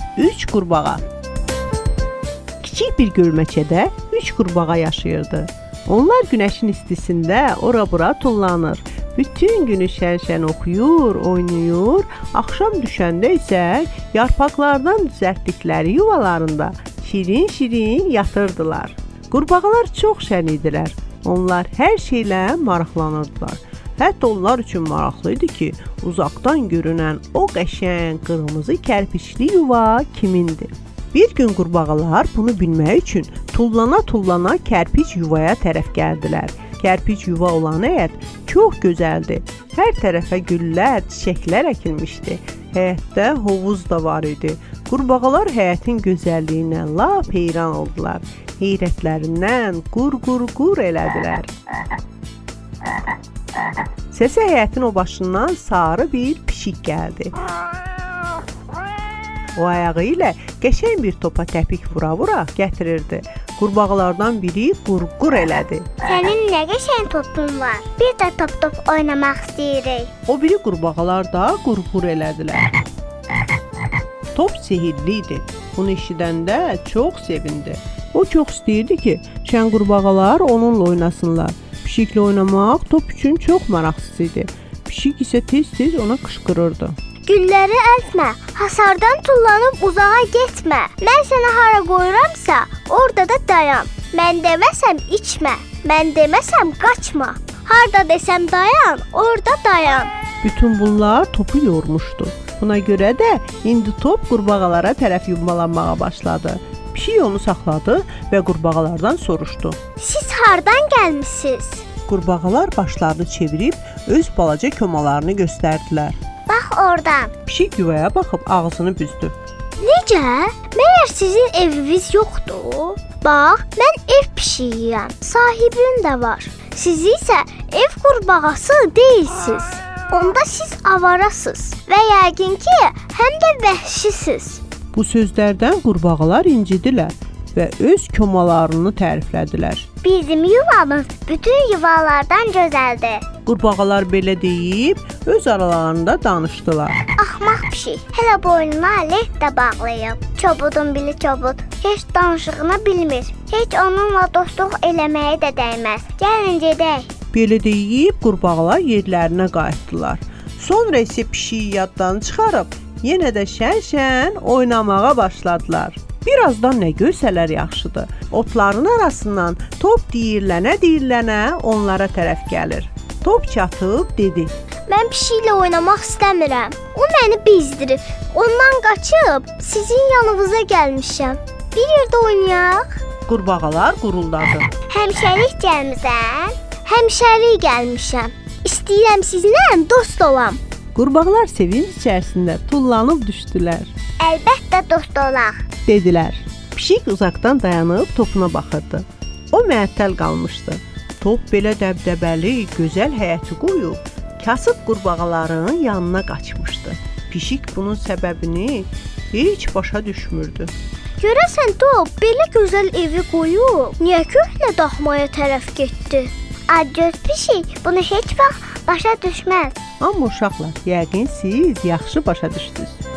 3 qurbağa. Kiçik bir gölməçədə 3 qurbağa yaşayırdı. Onlar günəşin istisində ora-bura tullanır. Bütün günü şən-şən oxuyur, oynayır. Axşam düşəndə isə yarpaqlardan düzəltdikləri yuvalarında şirin-şirin yatırdılar. Qurbağalar çox şən idilər. Onlar hər şeylə maraqlanırdılar. Hətta onlar üçün maraqlı idi ki, uzaqdan görünən o qəşəng qırmızı kərpiçli yuva kimindir? Bir gün qurbağalar bunu bilmək üçün tullana-tullana kərpiç yuvaya tərəf gəldilər. Kərpiç yuva olan həyət çox gözəldir. Hər tərəfə güllər, çiçəklər əkilmişdi. Həyətdə hovuz da var idi. Qurbağalar həyətin gözəlliyinə lap heyran oldular. Heyrətlərindən qur elədilər. Səsə həyətin o başından sarı bir pişik gəldi. O ayağı ilə qəşəng bir topa təpik vura-vura gətirirdi. Qurbağalardan biri qur elədi. Sənin nə qəşəng topun var. Bir də top oynamaq istəyirik. O biri qurbağalar da qur elədilər. Top sehirli idi. Bunu eşidəndə çox sevindi. O çox istəyirdi ki, şən qurbağalar onunla oynasınlar. Pişiklə oynamaq top üçün çox maraqsız idi. Pişik isə tez-tez ona qışqırırdı. Gülləri əzmə, hasardan tullanıb uzağa getmə. Mən səni hara qoyuramsa, orada da dayan. Mən deməsəm içmə, mən deməsəm qaçma. Harda desəm dayan, orada dayan. Bütün bunlar topu yormuşdu. Buna görə də indi top qurbağalara tərəf yumalanmağa başladı. Pişik onu saxladı və qurbağalardan soruşdu. Siz hardan gəlmisiniz? Qurbağalar başlarını çevirib öz balaca komalarını göstərdilər. Bax oradan. Pişik yuvaya baxıb ağzını büzdü. Necə? Məyər sizin eviniz yoxdur? Bax, mən ev pişiyiyəm. Sahibim də var. Siz isə ev qurbağası deyilsiniz. Onda siz avarasınız və yəqin ki, həm də vəhşisiniz. Bu sözlərdən qurbağalar incidilər və öz komalarını təriflədilər. Bizim yuvamız bütün yuvalardan gözəldir. Qurbağalar belə deyib öz aralarında danışdılar. Axmaq pişik, hələ boynuna lent də bağlayıb. Çobudun bili çobud, heç danışığını bilmir. Heç onunla dostluq eləməyə də dəyməz. Gəlin gedək. Belə deyib qurbağalar yerlərinə qayıtdılar. Sonra isə pişiyi yaddan çıxarıb yenə də şən-şən oynamağa başladılar. Birazdan nə görsələr yaxşıdır. Otların arasından top diyirlənə onlara tərəf gəlir. Top çatıb dedi. Mən pişiklə oynamaq istəmirəm. O məni bezdirib. Ondan qaçıb sizin yanınıza gəlmişəm. Bir yerdə oynayaq. Qurbağalar quruldadı. Həmişəlik gəlmisən? Həmişəlik gəlmişəm. İstəyirəm sizinlə dost olam. Qurbağalar sevinç içərisində tullanıb düşdülər. Əlbəttə dost olaq, dedilər. Pişik uzaqdan dayanıb topuna baxırdı. O məəttəl qalmışdı. Top belə dəbdəbəli, gözəl həyəti qoyub, kasıb qurbağaların yanına qaçmışdı. Pişik bunun səbəbini heç başa düşmürdü. Görəsən top belə gözəl evi qoyub, niyə köhnə daxmaya tərəf getdi? Acgöz pişik bunu heç vaxt başa düşməz. Amma uşaqlar, yəqin siz yaxşı başa düşdünüz.